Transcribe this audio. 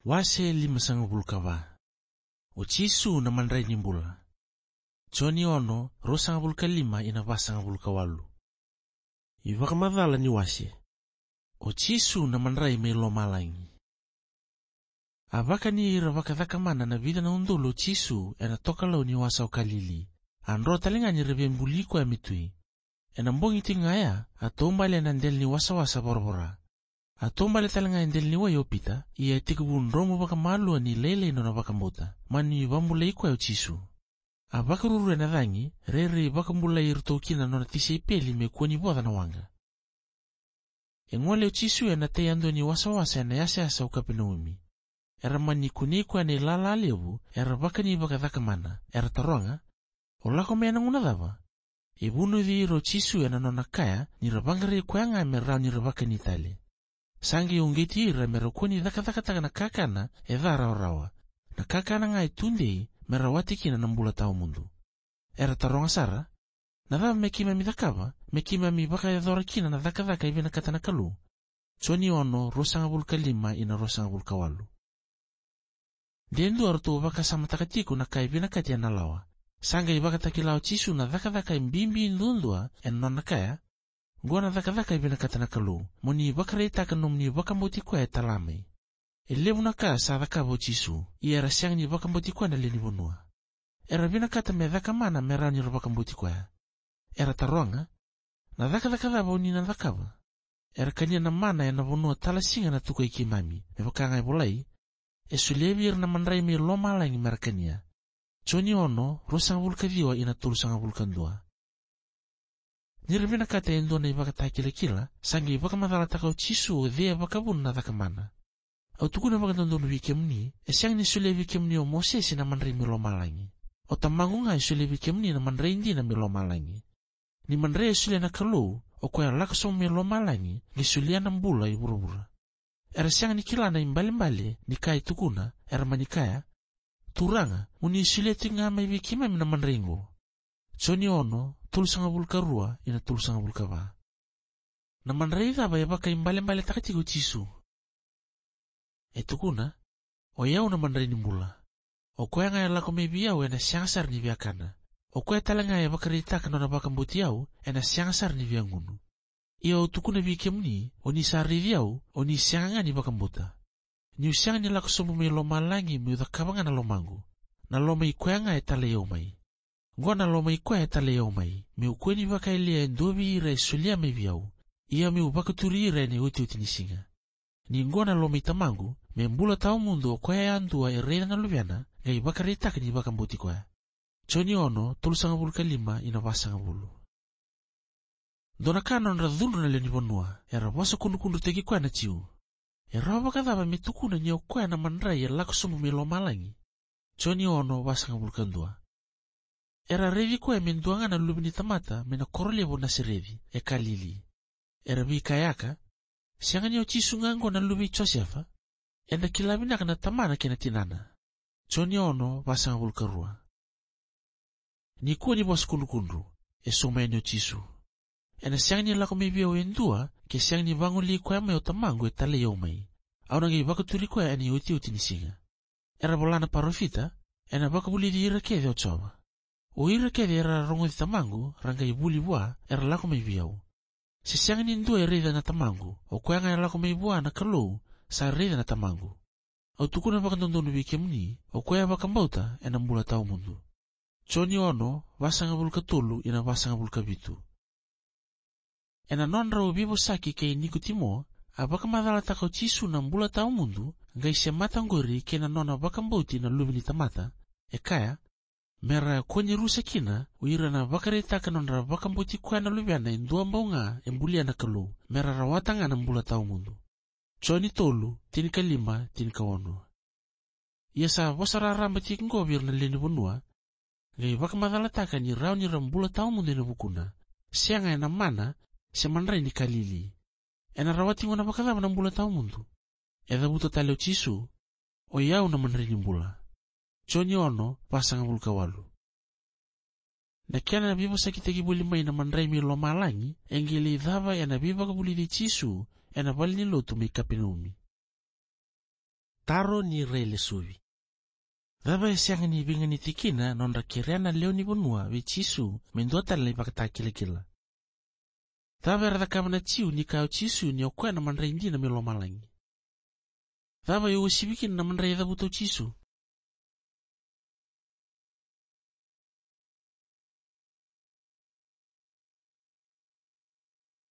Wase 5 O Jisu na mandray nimbula. Joni ono 25 ina 28. Ivakamadhala ni wase. O Jisu na mandray may lomalangi. Avaka ni iravakathakamana na vida na undolo Jisu ena tokalau ni wasa o Galili. Andro talinga ni revembuliko ya mitui. Ena mbongi tingaya atombale na ndel ni wasa borbora. Atombale talinga ndel ni wayo pita, iya tikubun romo baka malu ni lele ino na baka mbota, mani bambula iko ya Jisu. Abaka ruru na dhangi, rere baka mbula irutokina nona tise ipeli mekuwa ni boda na wanga. Engwale Jisu ya nateyando ni wasa na yasa ukapenaumi. Era mani kuniko ya ni lala levu, era baka ni baka dhakamana, era taronga, olako mea nanguna dhava. Ibunu dhiro Jisu ya nanona kaya, ni rabangare kwa nga merao ni rabaka ni tale. Sangi ungeti ira merakuni dhaka na kakana edhara orawa. Na kakana ngai tunde merawati kina nambula tau mundu. Era taronga sara, na dha mekima midhakava, mekima mibaka edhora kina na dhaka ibina katana kalu. Choni ono rosanga bulka 5 ina rosanga bulka 8. Diendu artu baka sama takatiku na kaibina katia na lawa. Sanga ibaka takilao Jisu na dhaka mbimbi ndundua enona kaya. Ngona dhaka ibina katana kalu, moni bakare takanum ni bakambuti kwa etalamai. Elevu na kaa sa dhakabo Jisu, iya rasyang ni bakambuti kwa na lini bunua. Era bina kata me dhakamana merao ni bakambuti kwa. Era taronga, na dhaka dhabo ni na dhakaba. Era kanya na mana ya na bunua talasinga na tuko ikimami, me bakanga ibulai, esulevir na mandrai mi loma langi merakania. Choni ono, rosang vulkadiwa ina tulusanga vulkandua. Niribina kata endo na ibaka kila sangi ibaka madhala takau Jisu o dhea bakabun na dhakamana. Au tukuna baka tondonu vikemni, esyang ni sule vikemni o Moses na mandrai milomalangi. O tamangu nga sule vikemni na mandrai indi na milomalangi. Ni mandrai sule na kalu, o kwaya lakso milomalangi, ni sulia na mbula iburubura. Era syang ni kila na imbali ni kai tukuna, era manikaya, turanga, muni sule tinga maibikima na mandrai ngo. Choni ono, tulusanga bulka 2 ina tulusanga bulka 4. Na mandrai dhaba ya baka imbali takatiku Jisu. Etukuna, o yau na mandrai nimbula. O kwaya nga ya lako mebiau ena siyangasar ni viakana. O kwaya talanga ya baka ritaka nona baka mbuti yau ena siyangasar ni viangunu. Ia o tukuna vikemni, o ni sari yau, o ni siyanga ni baka mbuta. Ni usiyanga ni lako somu me loma langi mi udhakabanga na lomangu. Na loma ikwaya nga etale yau mai. Ngona loma ikwa etale yau mai, mi ukweni baka ilia endobi ira isulia mebiau, ia mi ubaka turi ira ene uti nisinga. Ni ngona loma itamangu, me mbula tau mundu o kwaya ya andua irena na luviana, ngai baka ritaka ni baka mbuti kwaya. Choni ono, tulusanga bulka 5 ina wasanga bulu. Dona kano nra dhulu na leni bonua, era wasa kundu teki kwaya na chiu. Era baka dhaba mitukuna ni o kwaya na mandrai ya lako sumu me loma langi. Choni ono wasanga bulka 2. Era revi kwa menduanga na lubini tamata mena korolevo na serevi, Galili. Era vi kayaka, sianga ni o Jisu ngango na lubi Josefa, enda kilabina kana tamana kena tinana. Choni ono wasanga bulka 2. Ni kuwa ni bos kundu, soma ni o Jisu. Ena sianga ni lako mebia o endua, ke sianga ni vanguli kwa me o tamango etale yau mai. Au nangi baka turi kwa eni uti nisinga. Era bolana parofita, ena baka buli di ira kede o choba. O ira kede era rongo di tamangu, ranga ibuli bua, era lako mebiau. Si sianga ni ndua ereda na tamangu, o kwanga era lako mebua na kalou, sa ereda na tamangu. Au tukuna baka tondonu vikemni, o kwaya baka mbauta, ena mbula tau mundu. Choni ono, wasanga bulka 3 ina wasanga bulka 7. Ena nonra o bibo saki kei Nikotimo, abaka madhala takau Jisu na mbula tau mundu, ngai se matangori kena nona baka mbauti na lubini tamata, kaya, mera kwenye rusa kina, uira na bakare taka nonra baka mbuti kwa na lubiana indua mbaunga embulia na kalu, mera rawatanga na mbula tau mundu. Choni tolu, tinika 5, tinika 1. Iasa wasara rambati ngobir na lini bunua, ngai baka madhala taka ni rao ni rambula tau mundu ina bukuna, sianga ena mana, se mandrai ni Galili. Ena rawati ngona baka dhama na mbula tau mundu. Edha buta taleo Jisu, o yau na mandrai ni mbula. Choni ono, pasanga bulka 8. Na kiana na bibo sakitagi buli mai na mandrai mi loma langi, engili dhava ya na bibo kabuli di Jisu, ena bali ni lotu mi kapenumi. taro ni Relesuvy. Dhava esiang ni binga ni tikina nonda kiriana leo ni bonua vi Chisu menduata le pakata kila. Dhava rada kamana chiu ni kao Chisu ni okoe na mandra indi na milo malangi. Dhava yu usibikin na mandra yadha buto Chisu.